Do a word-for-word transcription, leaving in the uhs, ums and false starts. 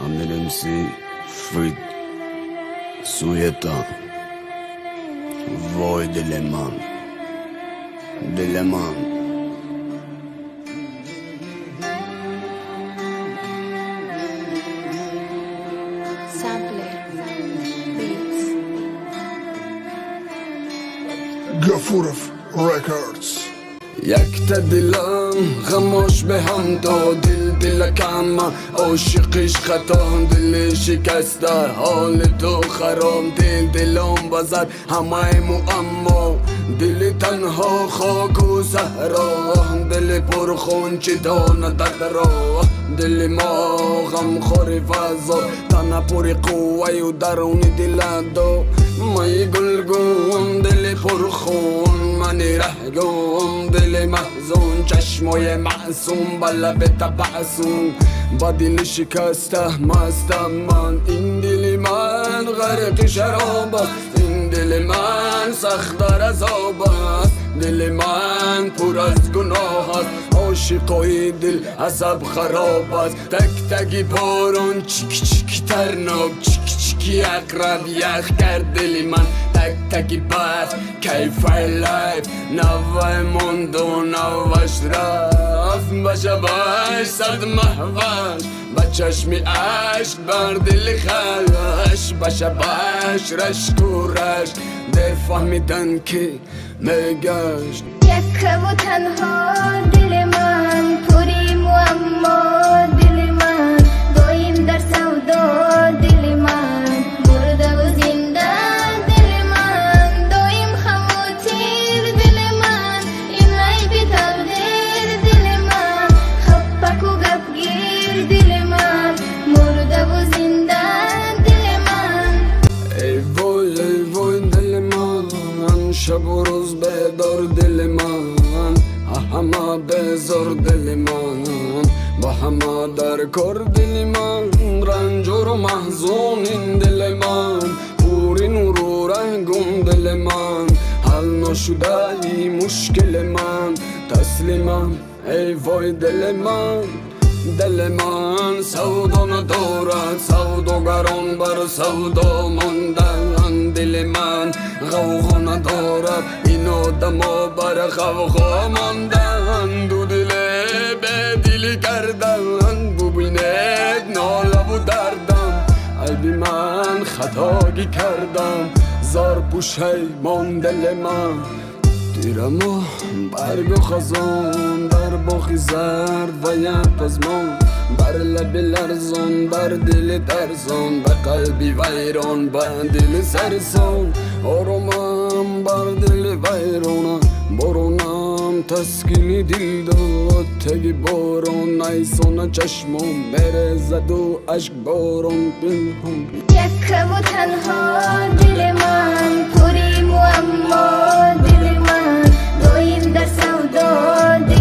امیرمسی فرید سویتا وای دل من دل من Gafurov Records. یک تا دلم خموش به هم تو دل دل کم عاشقش خطا دل شکسته حال تو خراب دل دلم بزد همه مو اما دل تنها خاک و صحرا دل پرخون چی دانه درد را دل ما غم خوری فضا تنه پر قوه و درون دل دو مای گلگون دل پرخون من رهگم دل محزون چشمای معصوم بلب تبعصون با دل شکسته مستم من این دل من غرق شراب است این دل من سخت در عذاب است دل من پر از گناه است عاشقای دل عصب خراب است تک تک بارون چیک چیک ترناب چیک چیکی اقرب یخ کرد دل من تک تک برف کیف لایف نوه موند و نوش رفت بشه باش صد محوش با چشمی عشق بر دل خلش بشه باش رشک و رشک در فهمیدن که میگشت یک و تنها دل من پری معما دل من دایم در سودا دل من مرده و زنده دل من دایم خم و تیر دل من این عیب تقدیر دل من خپک و گفگیر دل من مرده و زنده دل من ای وای ای وای دل من شب و روز بیدار دل من همه بزار دل من با همه در کار دل من رنجور و محزون این دل من پوری نور و رنگم دل من حل نشده ای مشکل من تسلیمم ای وای دل من دل من سودا ندارد سوداگران بر سودا ماندن دل من غوغا ندارد این آدما بر غوغا ماندن دو دل به دلی کردن ببیند ناله و دردم عیبی من خطایی کردم زار پوشیمان دل من دیرم و برگ و خزان در باخی زرد و یک پزمان بر لب لرزان بر دل ترزان به قلبی ویران به دل سرسان آرامم بر دل ویرانم بارونم تسکینی دل داد تگی باران نیسان چشمم برزد و عشق باران پنهان یک و تنها دل من پری معما دل من دایم در سودا